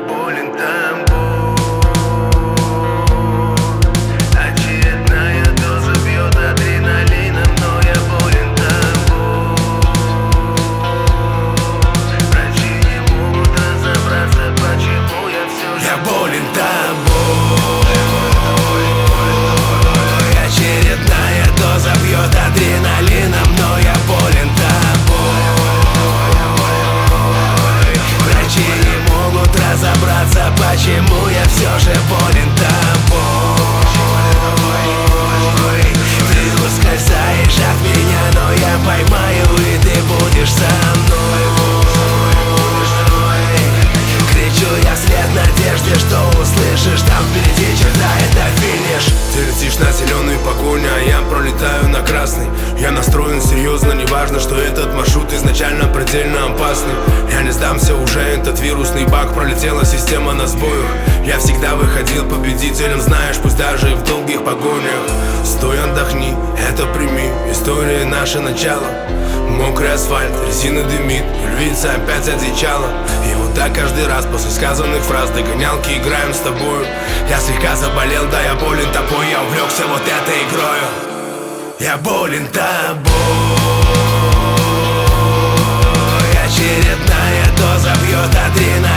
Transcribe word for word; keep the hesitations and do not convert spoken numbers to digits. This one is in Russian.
болен тобой. Очередная доза бьет адреналином, но я болен тобой. Врачи не могут разобраться, почему я все же Я болен тобой. Очередная доза бьет адреналином, но я болен тобой. Врачи не могут разобраться, почему я все же болен тобой. Ты ускользаешь от меня, но я поймаю, и ты будешь со мной. Кричу я вслед надежде, что услышишь там впереди черта, это финиш. Ты летишь на зеленый погонь, а я пролетаю на красный. Я настроен серьезно, неважно, что этот маршрут изначально предельно опасный. Я не сдамся уже, этот вирусный баг, пролетела система на сбою. Я всегда выходил победителем, знаешь, пусть даже и в долгих погонях. Стой, отдохни, это прими, история наше начало. Мокрый асфальт, резина дымит, львица опять одичала. И вот так каждый раз после сказанных фраз догонялки играем с тобою. Я слегка заболел, да я болен тобой, я увлекся вот этой игрою. Я болен тобой. Очередная доза бьет адреналин.